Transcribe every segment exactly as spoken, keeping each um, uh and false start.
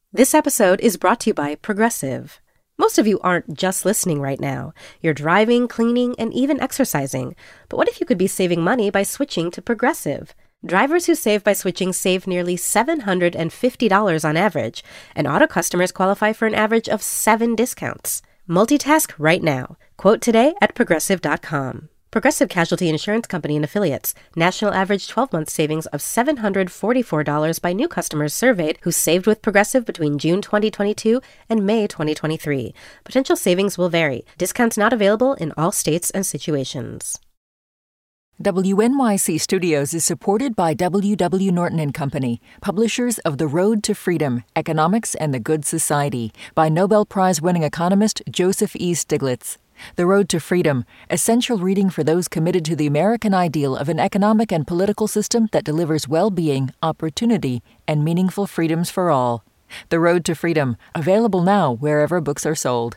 This episode is brought to you by Progressive. Most of you aren't just listening right now. You're driving, cleaning, and even exercising. But what if you could be saving money by switching to Progressive? Drivers who save by switching save nearly seven hundred fifty dollars on average, and auto customers qualify for an average of seven discounts. Multitask right now. Quote today at progressive dot com. Progressive Casualty Insurance Company and Affiliates. National average twelve-month savings of seven hundred forty-four dollars by new customers surveyed who saved with Progressive between June twenty twenty-two and May twenty twenty-three. Potential savings will vary. Discounts not available in all states and situations. W N Y C Studios is supported by W W. Norton and Company, publishers of The Road to Freedom, Economics and the Good Society, by Nobel Prize-winning economist Joseph E. Stiglitz. The Road to Freedom, essential reading for those committed to the American ideal of an economic and political system that delivers well-being, opportunity, and meaningful freedoms for all. The Road to Freedom, available now wherever books are sold.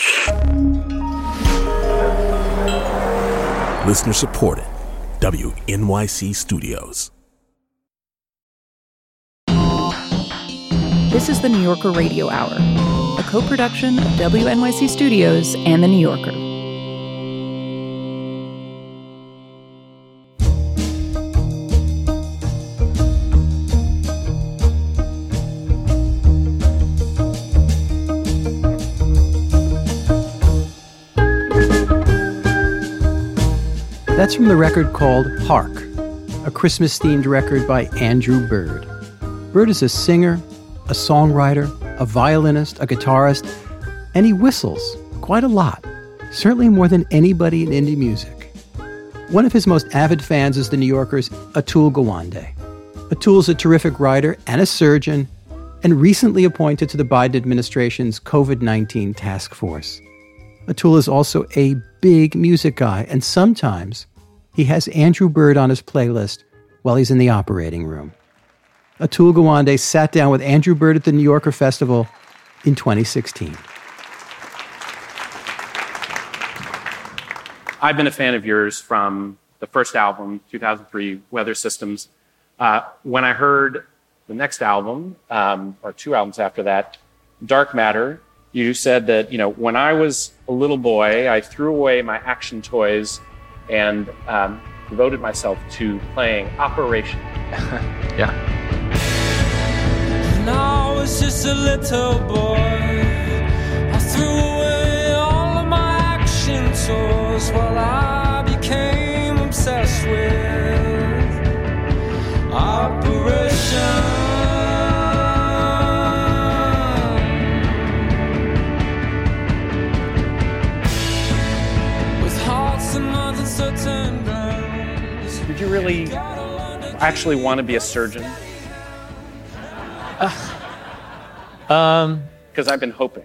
Listener supported. W N Y C Studios. This is the New Yorker Radio Hour, a co-production of W N Y C Studios and The New Yorker. That's from the record called Hark, a Christmas-themed record by Andrew Bird. Bird is a singer, a songwriter, a violinist, a guitarist, and he whistles quite a lot, certainly more than anybody in indie music. One of his most avid fans is the New Yorker's Atul Gawande. Atul's a terrific writer and a surgeon, and recently appointed to the Biden administration's covid nineteen task force. Atul is also a big music guy, and sometimes he has Andrew Bird on his playlist while he's in the operating room. Atul Gawande sat down with Andrew Bird at the New Yorker Festival in twenty sixteen. I've been a fan of yours from the first album, two thousand three, Weather Systems. Uh, when I heard the next album, um, or two albums after that, Dark Matter, you said that, you know, when I was a little boy, I threw away my action toys and um, devoted myself to playing Operation. Yeah. When I was just a little boy, I threw away all of my action toys while I became obsessed with Operation. Did you really actually want to be a surgeon? Uh, um, Because I've been hoping.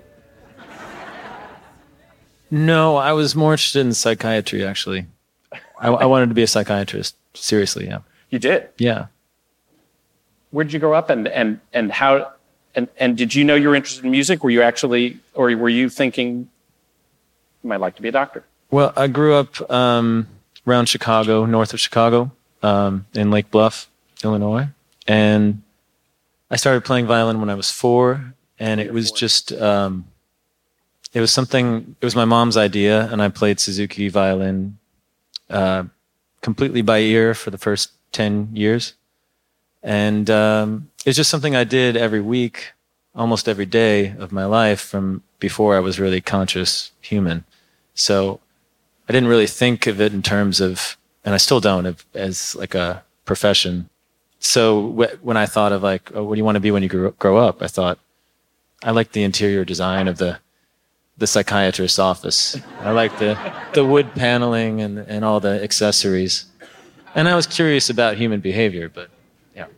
No, I was more interested in psychiatry, actually. I, I wanted to be a psychiatrist. Seriously, yeah. You did? Yeah. Where did you grow up, and and and how? And and did you know you were interested in music? Were you actually, or were you thinking you might like to be a doctor? Well, I grew up um, around Chicago, north of Chicago, um, in Lake Bluff, Illinois. And I started playing violin when I was four, and it was just, um, it was something, it was my mom's idea, and I played Suzuki violin uh, completely by ear for the first ten years. And um, it's just something I did every week, almost every day of my life from before I was really conscious human. So I didn't really think of it in terms of, and I still don't, as like a profession. So wh- when I thought of like, oh, what do you want to be when you grow, grow up? I thought, I like the interior design of the the psychiatrist's office. I like the, the wood paneling and, and all the accessories. And I was curious about human behavior, but yeah.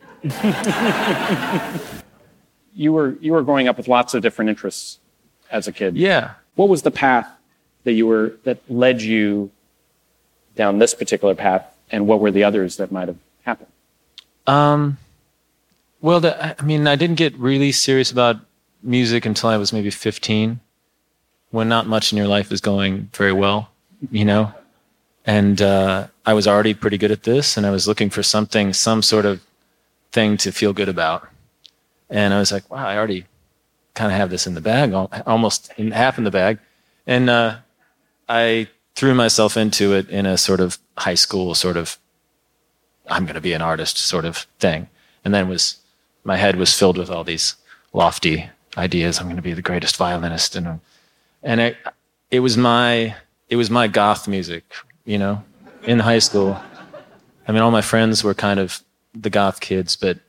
You were you were growing up with lots of different interests as a kid. Yeah. What was the path that you were that led you down this particular path, and what were the others that might have happened? Um, well, the, I mean, I didn't get really serious about music until I was maybe fifteen, when not much in your life is going very well, you know? And uh, I was already pretty good at this, and I was looking for something, some sort of thing to feel good about. And I was like, wow, I already kind of have this in the bag, al- almost in half in the bag. And uh, I threw myself into it in a sort of high school sort of, I'm going to be an artist sort of thing. And then was, my head was filled with all these lofty ideas. I'm going to be the greatest violinist. And, and it, it was my, it was my goth music, you know, in high school. I mean, all my friends were kind of the goth kids, but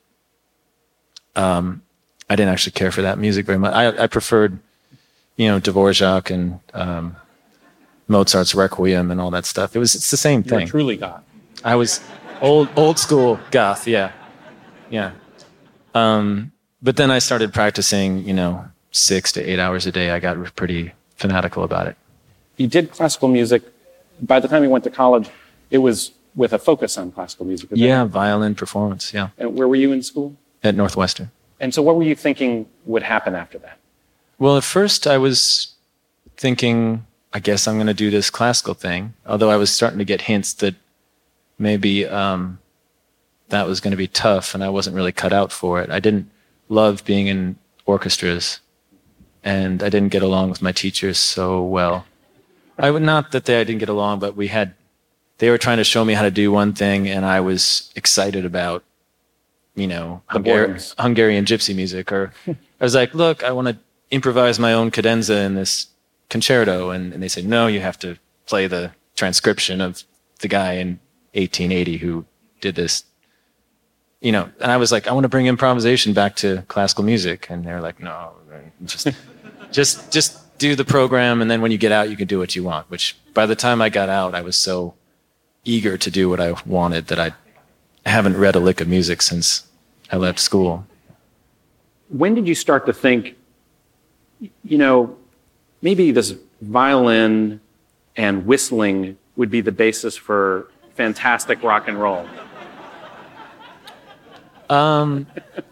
um, I didn't actually care for that music very much. I, I preferred, you know, Dvorak and um, Mozart's Requiem and all that stuff. It was, it's the same thing. You're truly goth. I was old, old school goth. Yeah. Yeah. Um, but then I started practicing, you know, six to eight hours a day. I got pretty fanatical about it. You did classical music. By the time you went to college, it was with a focus on classical music. Yeah, violin performance, yeah. And where were you in school? At Northwestern. And so what were you thinking would happen after that? Well, at first I was thinking, I guess I'm going to do this classical thing, although I was starting to get hints that maybe um, that was going to be tough and I wasn't really cut out for it. I didn't love being in orchestras, and I didn't get along with my teachers so well. I would not that they I didn't get along, but we had, they were trying to show me how to do one thing, and I was excited about, you know, Hungar- Hungarian gypsy music. Or I was like, look, I want to improvise my own cadenza in this concerto. And, and they said, no, you have to play the transcription of the guy in eighteen eighty who did this. You know, and I was like, I want to bring improvisation back to classical music. And they're like, no, just, just, just do the program. And then when you get out, you can do what you want, which by the time I got out, I was so eager to do what I wanted that I haven't read a lick of music since I left school. When did you start to think, you know, maybe this violin and whistling would be the basis for fantastic rock and roll? Um,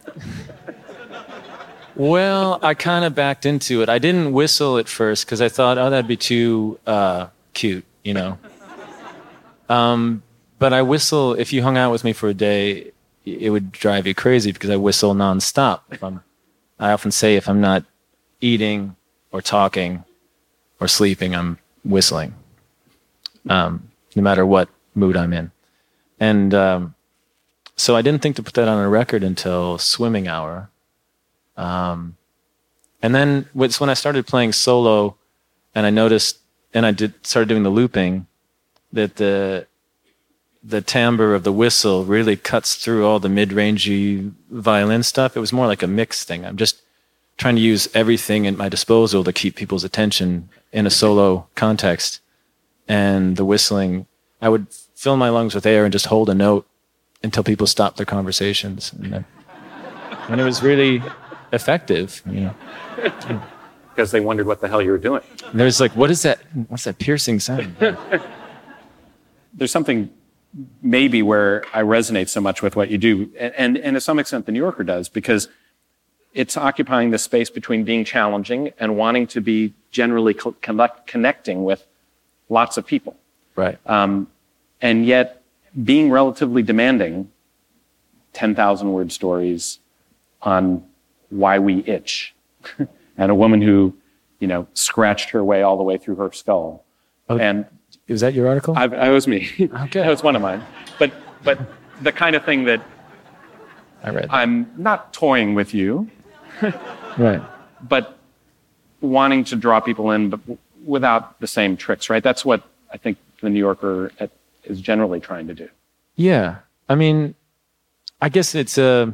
well, I kind of backed into it. I didn't whistle at first because I thought, oh, that'd be too uh, cute, you know. Um, but I whistle, if you hung out with me for a day, it would drive you crazy because I whistle nonstop. If I'm, I often say if I'm not eating or talking or sleeping, I'm whistling, um, no matter what mood I'm in. And um, so I didn't think to put that on a record until Swimming Hour. Um, and then it's when I started playing solo and I noticed, and I did started doing the looping, that the the timbre of the whistle really cuts through all the mid-rangey violin stuff. It was more like a mix thing. I'm just trying to use everything at my disposal to keep people's attention in a solo context. And the whistling, I would fill my lungs with air and just hold a note until people stopped their conversations. And, then, and it was really effective, you know. Because they wondered what the hell you were doing. And there was like, what is that? What's that piercing sound? There's something maybe where I resonate so much with what you do, and, and, and to some extent the New Yorker does, because it's occupying the space between being challenging and wanting to be generally co- connect, connecting with lots of people. Right. Um, and yet being relatively demanding, ten thousand word stories on why we itch. And a woman who, you know, scratched her way all the way through her skull. Oh, and is that your article? I, I was me. Okay. That was one of mine. But but the kind of thing that I read. I'm not toying with you, right? But wanting to draw people in, but without the same tricks, right? That's what I think the New Yorker at, is generally trying to do. Yeah, I mean, I guess it's a.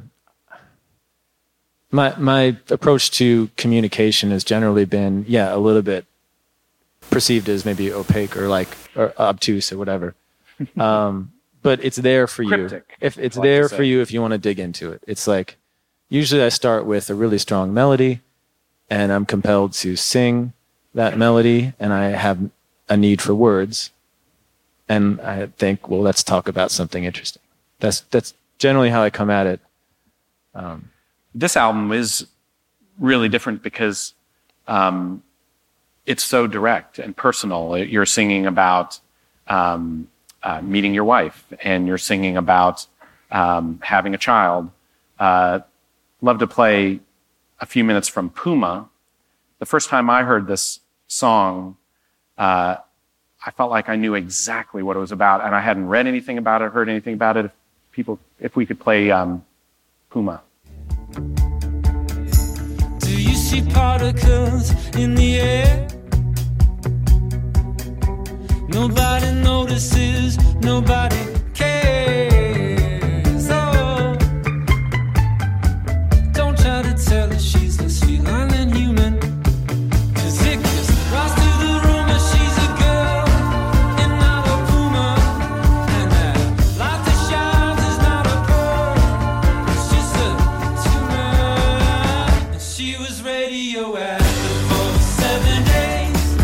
My my approach to communication has generally been, yeah, a little bit perceived as maybe opaque or like or obtuse or whatever, um, but it's there for Cryptic, you. If it's I like there to say. for you, if you want to dig into it, it's like usually I start with a really strong melody, and I'm compelled to sing that melody, and I have a need for words, and I think, well, let's talk about something interesting. That's that's generally how I come at it. Um, This album is really different because um, it's so direct and personal. You're singing about um, uh, meeting your wife, and you're singing about um, having a child. Uh, love to play a few minutes from Puma. The first time I heard this song, uh, I felt like I knew exactly what it was about, and I hadn't read anything about it, heard anything about it. If people, if we could play um, Puma. Do you see particles in the air? Nobody notices, nobody cares. Oh, don't try to tell her she's less feline than human. Cause it gets rise to the rumor she's a girl and not a puma. And that light that shines is not a pearl, it's just a tumor. And she was radioactive for seven days.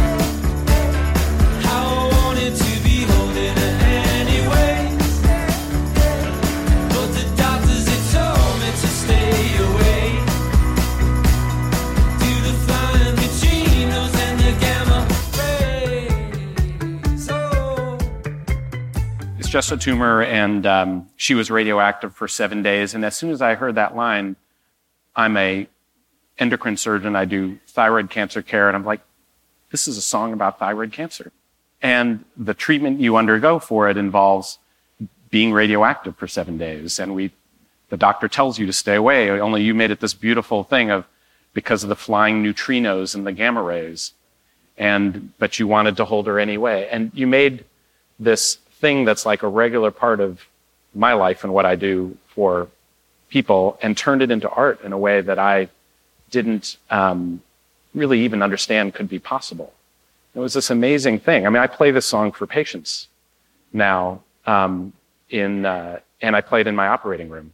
Just a tumor, and um, she was radioactive for seven days. And as soon as I heard that line, I'm a endocrine surgeon. I do thyroid cancer care, and I'm like, this is a song about thyroid cancer. And the treatment you undergo for it involves being radioactive for seven days. And we, the doctor tells you to stay away. Only you made it this beautiful thing of because of the flying neutrinos and the gamma rays. And but you wanted to hold her anyway, and you made this thing that's like a regular part of my life and what I do for people, and turned it into art in a way that I didn't um, really even understand could be possible. It was this amazing thing. I mean, I play this song for patients now, um, in uh, and I play it in my operating room,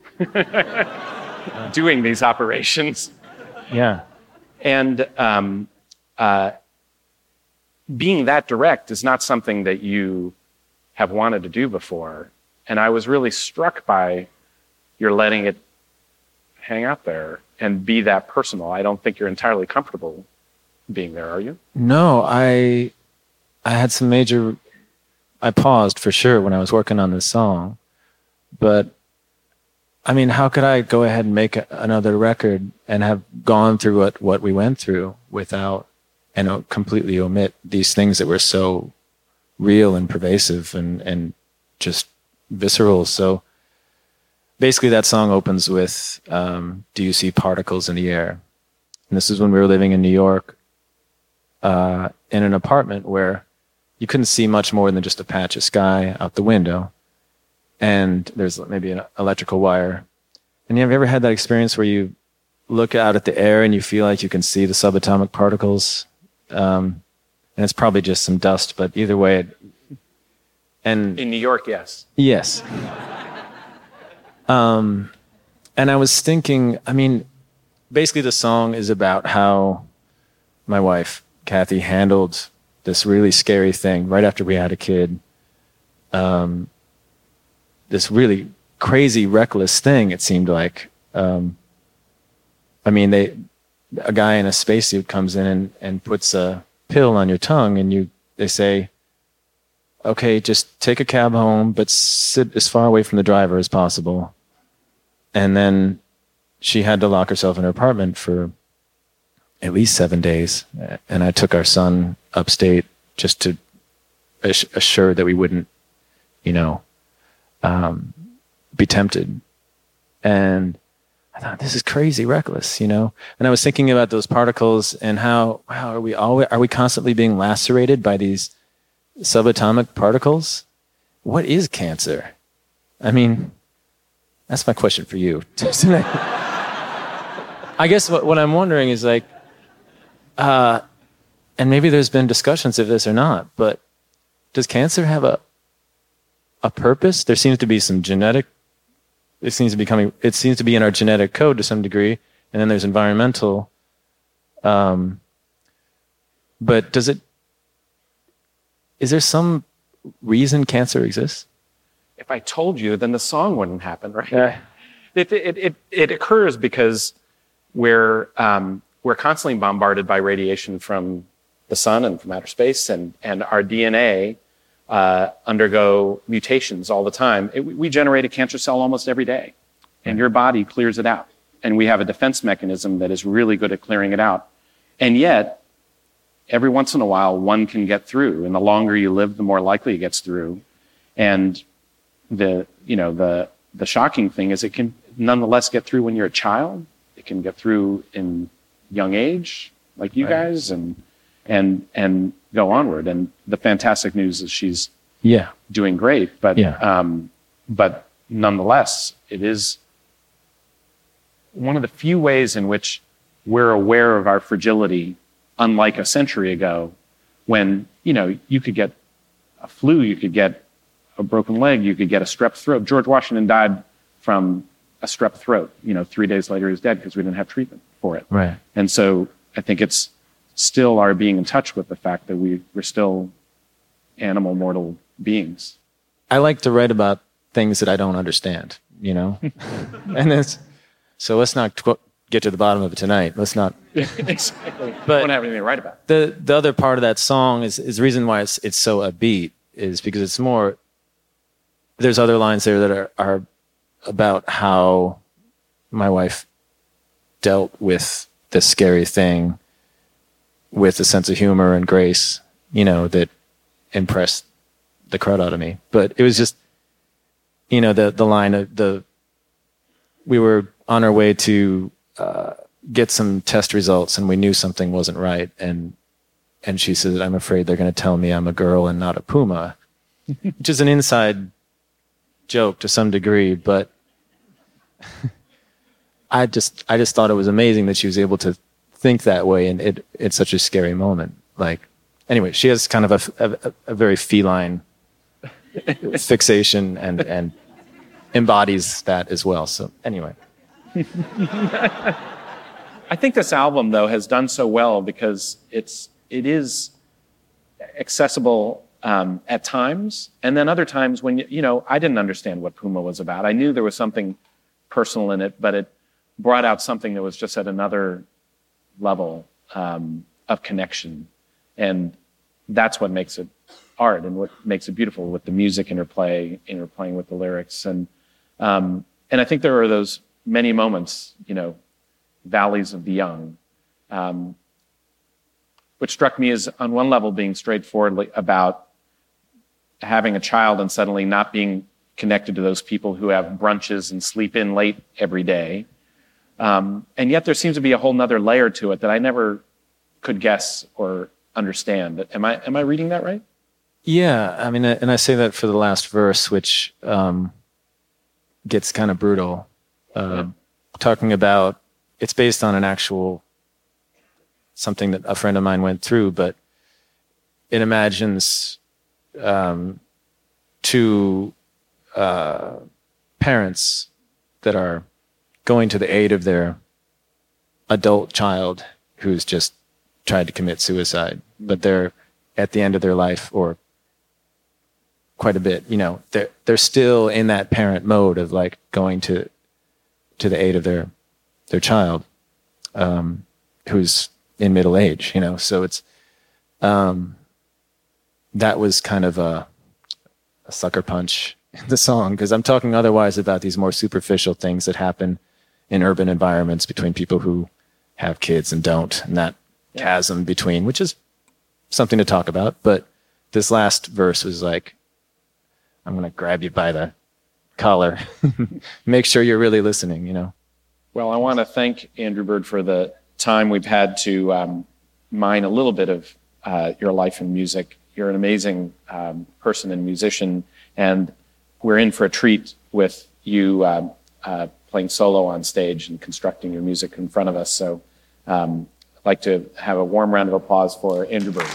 doing these operations. Yeah. And um, uh, being that direct is not something that you have wanted to do before. And I was really struck by your letting it hang out there and be that personal. I don't think you're entirely comfortable being there, are you? No, I I had some major, I paused for sure when I was working on this song. But I mean, how could I go ahead and make a, another record and have gone through what, what we went through without, and uh, completely omit these things that were so real and pervasive and, and just visceral. So basically that song opens with, um, do you see particles in the air? And this is when we were living in New York, uh, in an apartment where you couldn't see much more than just a patch of sky out the window. And there's maybe an electrical wire. And have you ever had that experience where you look out at the air and you feel like you can see the subatomic particles? Um, And it's probably just some dust, but either way, it, and in New York, yes. Yes. um, and I was thinking, I mean, basically the song is about how my wife, Kathy, handled this really scary thing right after we had a kid. Um, this really crazy, reckless thing, it seemed like. Um, I mean, they, a guy in a spacesuit comes in and, and puts a pill on your tongue, and you they say, okay, just take a cab home, but sit as far away from the driver as possible. And then she had to lock herself in her apartment for at least seven days. And I took our son upstate just to assure that we wouldn't, you know, um, be tempted. And I thought, this is crazy reckless, you know? And I was thinking about those particles and how, wow, are we always, are we constantly being lacerated by these subatomic particles? What is cancer? I mean, that's my question for you. I guess what, what I'm wondering is like, uh, and maybe there's been discussions of this or not, but does cancer have a, a purpose? There seems to be some genetic It seems to be coming. It seems to be in our genetic code to some degree, and then there's environmental. Um, but does it? Is there some reason cancer exists? If I told you, then the song wouldn't happen, right? Yeah. It it it, it occurs because we're um, we're constantly bombarded by radiation from the sun and from outer space, and and our D N A. Uh, undergo mutations all the time. It, we generate a cancer cell almost every day, and your body clears it out. and we have a defense mechanism that is really good at clearing it out. And yet, every once in a while, one can get through, and the longer you live, the more likely it gets through. And the, you know, the, the shocking thing is it can nonetheless get through when you're a child. It can get through in young age, like you right. guys, and, and, and go onward. And the fantastic news is she's yeah. doing great, but, yeah. um, but nonetheless, it is one of the few ways in which we're aware of our fragility, unlike a century ago, when, you know, you could get a flu, you could get a broken leg, you could get a strep throat. George Washington died from a strep throat. You know, three days later he was dead because we didn't have treatment for it. Right. And so I think it's still our being in touch with the fact that we, we're still animal mortal beings. I like to write about things that I don't understand, you know? And it's, so let's not tw- get to the bottom of it tonight. Let's not. Exactly. But I don't have anything to write about. The the other part of that song is, is the reason why it's it's so upbeat is because it's more, there's other lines there that are, are about how my wife dealt with this scary thing with a sense of humor and grace, you know, that impressed the crowd out of me. But it was just, you know, the the line of the, we were on our way to uh, get some test results and we knew something wasn't right. And and she said, I'm afraid they're going to tell me I'm a girl and not a puma, which is an inside joke to some degree. But I just I just thought it was amazing that she was able to think that way. And it it's such a scary moment. Like, anyway, she has kind of a, a, a very feline fixation and, and embodies that as well. So anyway. I think this album, though, has done so well because it's it is accessible um, at times, and then other times when you know I didn't understand what Puma was about. I knew there was something personal in it, but it brought out something that was just at another level um, of connection, and that's what makes it art and what makes it beautiful with the music interplay, interplaying with the lyrics, and um, and I think there are those many moments, you know, valleys of the young, um, which struck me as, on one level, being straightforward about having a child and suddenly not being connected to those people who have brunches and sleep in late every day. Um, and yet there seems to be a whole nother layer to it that I never could guess or understand. Am I, am I reading that right? Yeah, I mean, and I say that for the last verse, which um, gets kind of brutal. Uh, yeah. Talking about, it's based on an actual, something that a friend of mine went through, but it imagines um, two uh, parents that are going to the aid of their adult child who's just tried to commit suicide, but they're at the end of their life, or quite a bit, you know, they're, they're still in that parent mode of like going to to the aid of their their child, um, who's in middle age, you know. So it's um, that was kind of a, a sucker punch in the song, because I'm talking otherwise about these more superficial things that happen in urban environments between people who have kids and don't, and that yeah. chasm between, which is something to talk about. But this last verse was like, I'm going to grab you by the collar. Make sure you're really listening, you know. Well, I want to thank Andrew Bird for the time we've had to um, mine a little bit of uh, your life in music. You're an amazing um, person and musician, and we're in for a treat with you uh, uh, playing solo on stage and constructing your music in front of us. So um, I'd like to have a warm round of applause for Andrew Bird.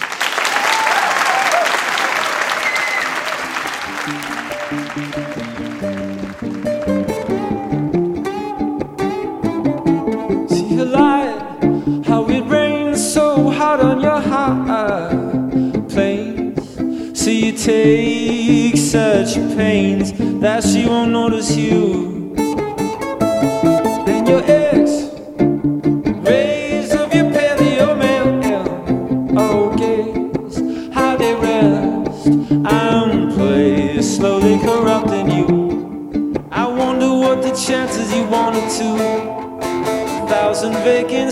On your high planes, so you take such pains that she won't notice you. Then your ex rays of your paleo male, oh gaze, how they rest and play, slowly corrupting you. I wonder what the chances you wanted to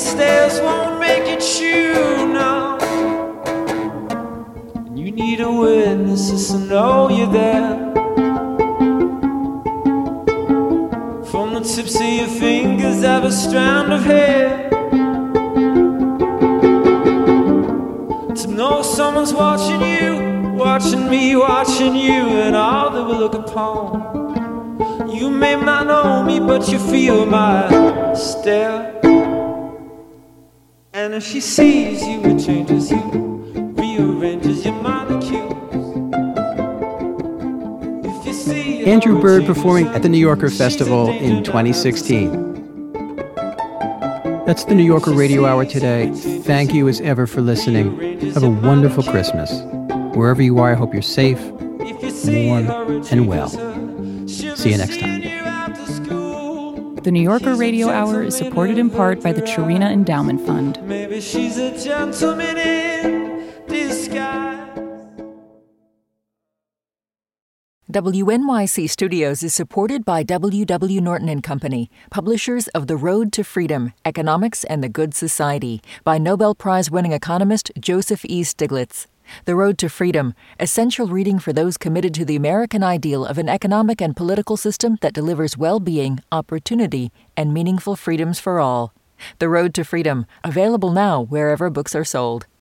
stairs won't make it true, no. And you need a witness just to know you're there. From the tips of your fingers, I have a strand of hair. To know someone's watching you, watching me, watching you, and all that we look upon. You may not know me, but you feel my stare. And if she sees you, it changes you, rearranges your molecules. If you see Andrew Bird performing at the New Yorker Festival in twenty sixteen. That's the New Yorker Radio Hour today. Thank you as ever for listening. Have a wonderful Christmas. Wherever you are, I hope you're safe, warm, and well. See you next time. The New Yorker Radio Hour is supported in part by the Chirina Endowment Fund. Maybe she's a gentleman in disguise. W N Y C Studios is supported by W W. Norton and Company, publishers of The Road to Freedom, Economics and the Good Society, by Nobel Prize-winning economist Joseph E. Stiglitz. The Road to Freedom, essential reading for those committed to the American ideal of an economic and political system that delivers well-being, opportunity, and meaningful freedoms for all. The Road to Freedom, available now wherever books are sold.